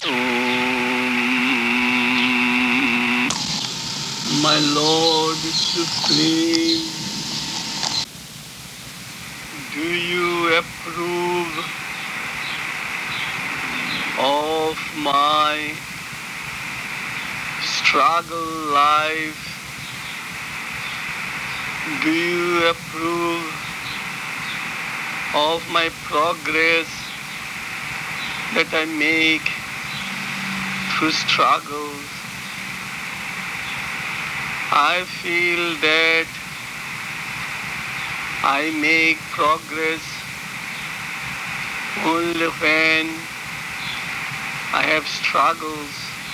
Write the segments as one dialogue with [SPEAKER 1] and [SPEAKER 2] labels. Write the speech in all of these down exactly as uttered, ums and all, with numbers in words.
[SPEAKER 1] Om. My Lord Supreme, do you approve of my struggle life? Do you approve of my progress that I make through struggles? I feel that I make progress only when I have struggles,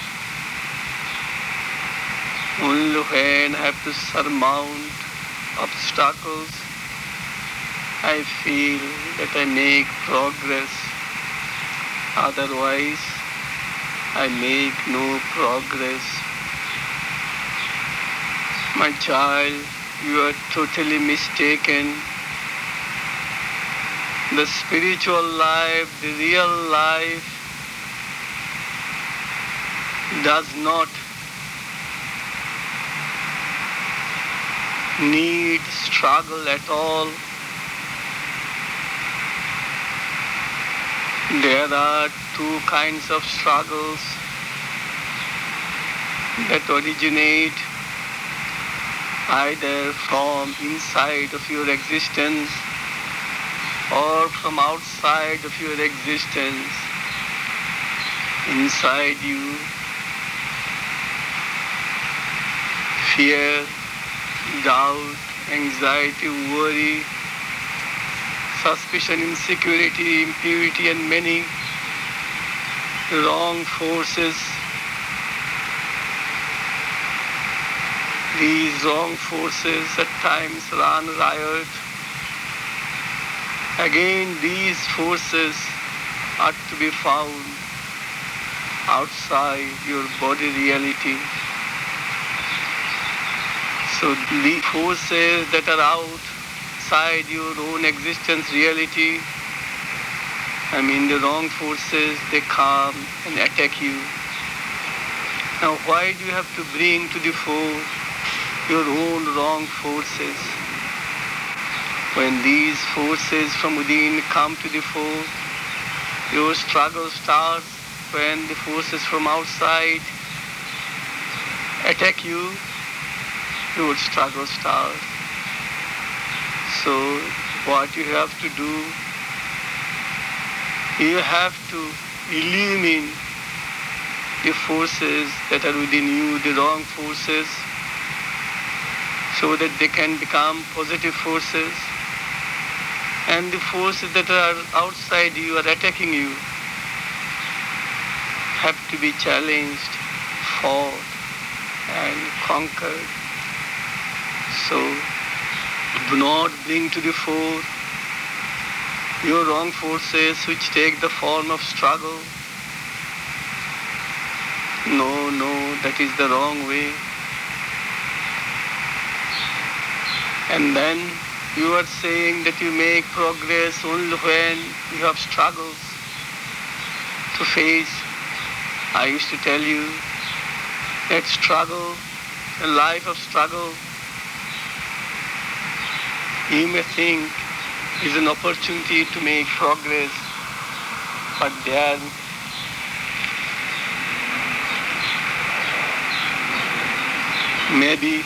[SPEAKER 1] only when I have to surmount obstacles. I feel that I make progress. Otherwise, I make no progress. My child, you are totally mistaken. The spiritual life, the real life, does not need struggle at all. There are two kinds of struggles that originate either from inside of your existence or from outside of your existence. Inside you, fear, doubt, anxiety, worry, suspicion, insecurity, impurity, and many wrong forces. These wrong forces at times run riot. Again, these forces are to be found outside your body reality. So the forces that are outside your own existence reality, I mean the wrong forces, they come and attack you. Now why do you have to bring to the fore your own wrong forces? When these forces from within come to the fore, your struggle starts. When the forces from outside attack you, your struggle starts. So what you have to do, you have to illumine the forces that are within you, the wrong forces, so that they can become positive forces. And the forces that are outside you are attacking you have to be challenged, fought, and conquered. So do not bring to the fore your wrong forces which take the form of struggle. No, no, that is the wrong way. And then you are saying that you make progress only when you have struggles to face. I used to tell you that struggle, a life of struggle, you may think is an opportunity to make progress, but there may be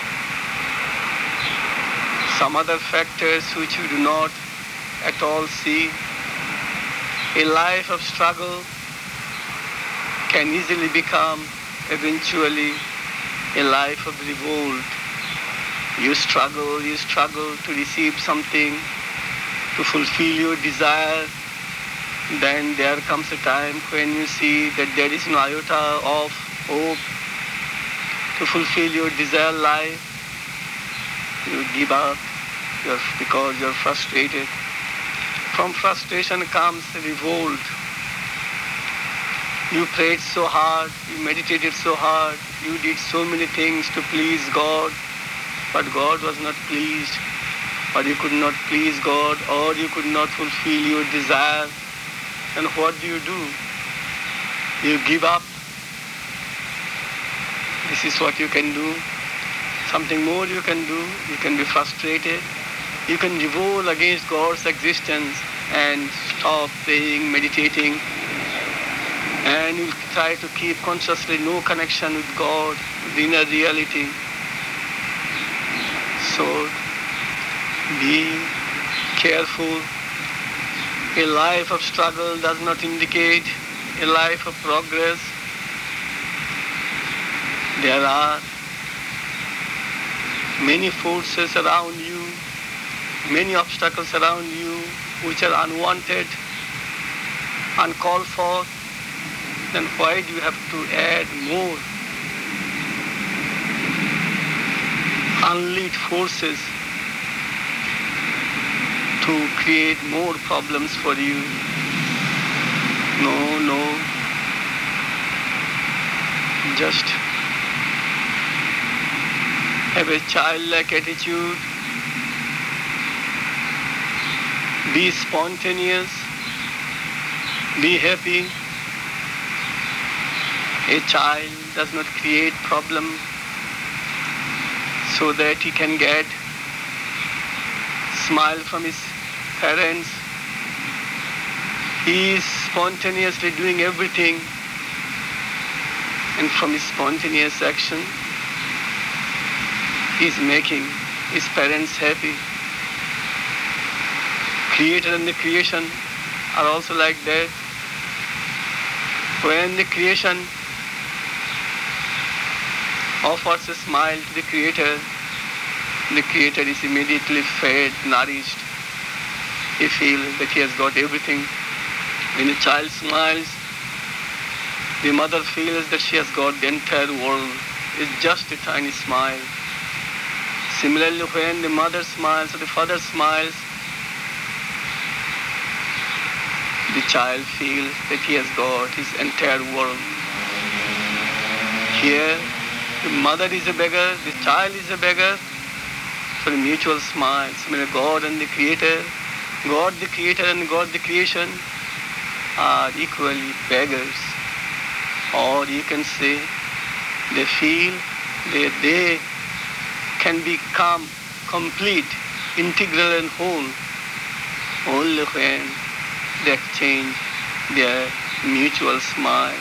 [SPEAKER 1] some other factors which you do not at all see. A life of struggle can easily become eventually a life of revolt. You struggle, you struggle to receive something, to fulfill your desire. Then there comes a time when you see that there is no iota of hope to fulfill your desired life. You give up you're, because you're frustrated. From frustration comes revolt. You prayed so hard, you meditated so hard, you did so many things to please God, but God was not pleased, or you could not please God, or you could not fulfill your desire. And what do you do? You give up. This is what you can do. Something more you can do. You can be frustrated. You can revolt against God's existence and stop praying, meditating, and you'll try to keep consciously no connection with God, with inner reality. So be careful. A life of struggle does not indicate a life of progress. There are many forces around you, many obstacles around you which are unwanted, uncalled for. Then why do you have to add more unleashed forces to create more problems for you? No, no. Just have a childlike attitude. Be spontaneous. Be happy. A child does not create problem so that he can get smile from his parents. He is spontaneously doing everything, and from his spontaneous action, he is making his parents happy. Creator and the creation are also like that. When the creation offers a smile to the Creator, the Creator is immediately fed, nourished. He feels that he has got everything. When a child smiles, the mother feels that she has got the entire world. It's just a tiny smile. Similarly, when the mother smiles or the father smiles, the child feels that he has got his entire world. Here, the mother is a beggar, the child is a beggar, for a mutual smile. Similarly, God and the Creator, God the Creator and God the creation are equally beggars. Or you can say, they feel that they can become complete, integral and whole only when they exchange their mutual smile.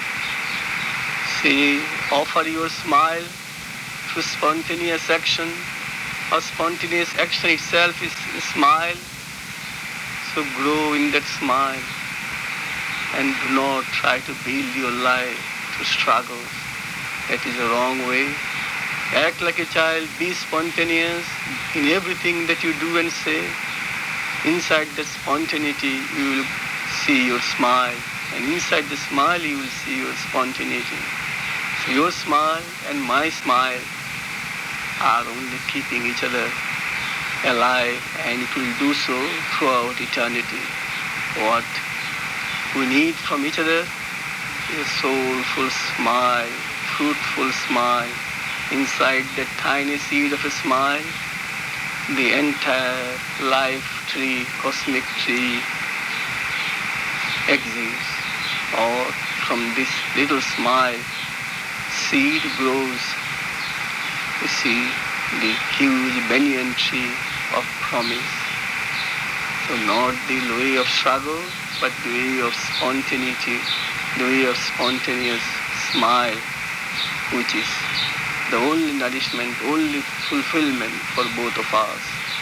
[SPEAKER 1] Say, offer your smile through spontaneous action, or spontaneous action itself is a smile. So grow in that smile and do not try to build your life through struggles. That is the wrong way. Act like a child, be spontaneous in everything that you do and say. Inside that spontaneity, you will see your smile. And inside the smile, you will see your spontaneity. So your smile and my smile are only keeping each other alive, and it will do so throughout eternity. What we need from each other is a soulful smile, fruitful smile. Inside that tiny seed of a smile, the entire life tree, cosmic tree exists. Or from this little smile, seed grows. You see the huge banyan tree of promise. So not the way of struggle, but the way of spontaneity, the way of spontaneous smile, which is the only nourishment, only fulfillment for both of us.